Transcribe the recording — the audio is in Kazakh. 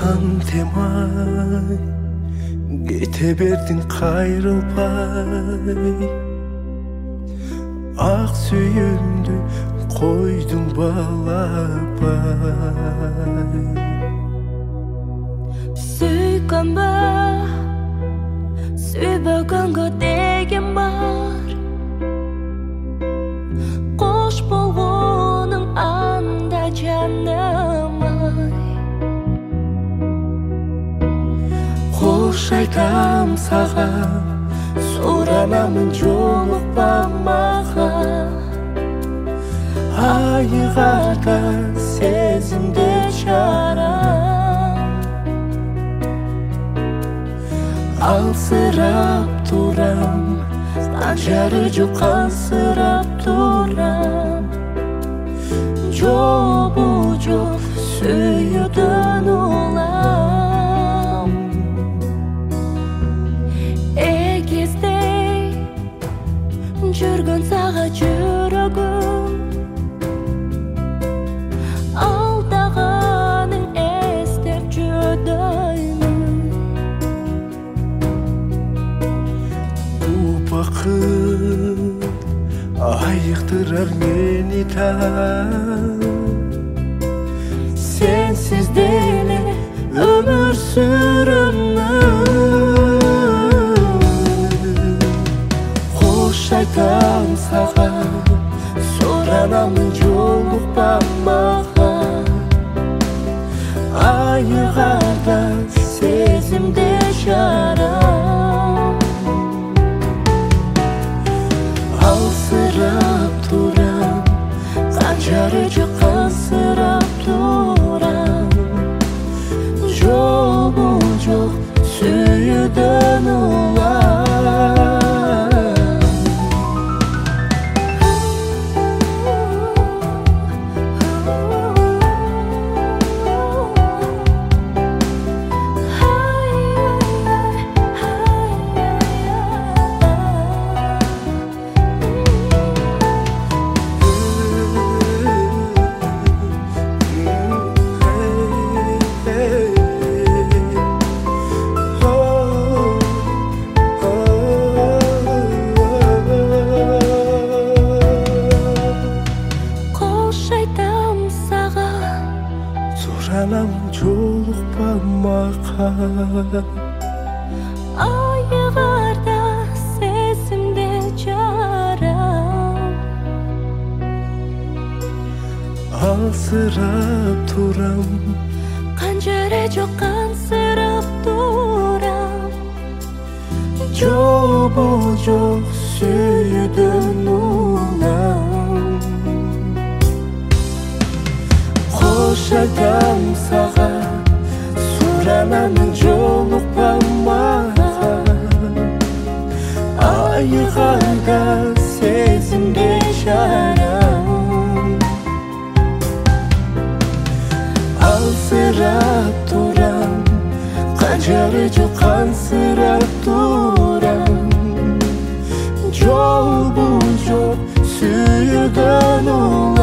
temay kete berdin kayrılpay. Ak suyumdu koydun balapay. Süykamba süybөгөнгө деген бар. Кош болгонуң анда жаным ай. Кош айтам сага, суранамын жолукпа мага. Айыгарда сезимде чарам, алсырап турам, канчары жок кансырап турам. Жобу жок сүйүүдөн улам. Эгиздей жүргөн сага жүрөгүм, алдағаның эстеп жүдөймүн. Бул бакыт айыктырар мени так. Сенсиз деле өмүр сүрөмүн. Кош айтам сага, Суранамын жолукпа мага. Айыгарда сезимде жарам, алсырап турам, канчары жок кансырап турам. Жолу жок сүйүүдөн улам. Суранамын жолукпа мага. Айыгарда сезимде жарам, алсырап турам, канчары жок кансырап турам. жобу жок сүйүүдөн улам. Кош айтам сага, суранамын жолукпа мага. Айыгарда сезимде жарам, алсырап турам, канчары жок кансырап турам. Жолу жок сүйүүдөн улам.